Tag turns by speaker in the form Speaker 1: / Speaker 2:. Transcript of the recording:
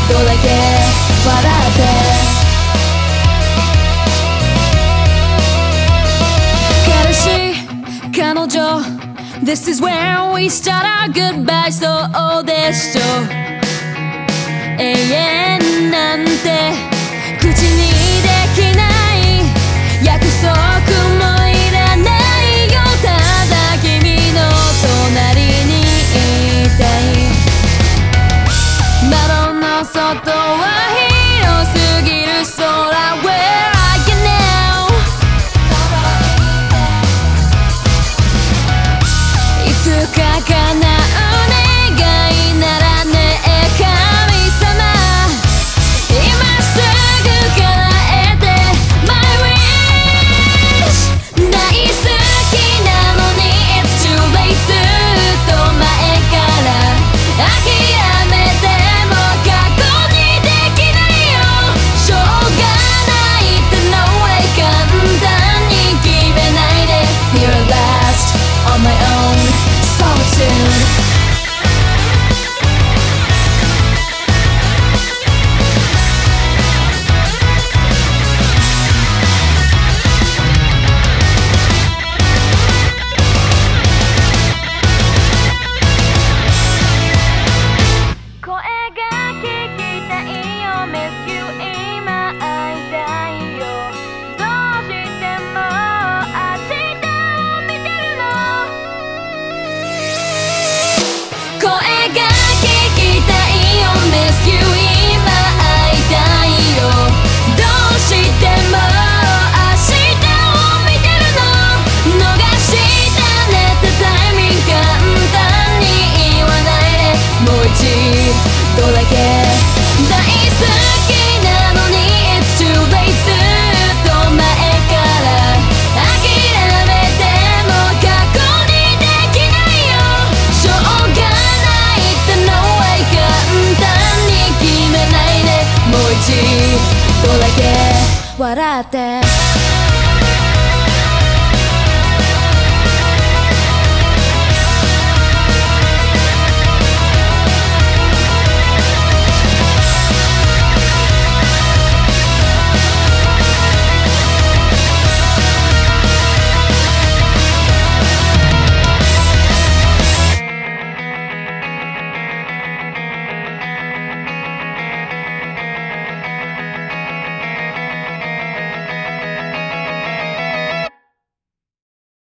Speaker 1: どだけ笑って。彼氏彼女 This is where we start our goodbye そうでしょう。永遠なんて口にできない約束もいらないよ。ただ君の隣にいたい。窓の外は広すぎる空 Where are you now いつか叶う願いならね神様今すぐ叶えて My wish 大好きなのに It's too late ずっと前から諦めても過去にできないよ。しょうがないって No way 簡単に決めないで You're last on my own solitudeどだけ大好きなのに It's too late ずっと前から諦めても過去にできないよ。しょうがないって No way 簡単に決めないでもう一度だけ笑って。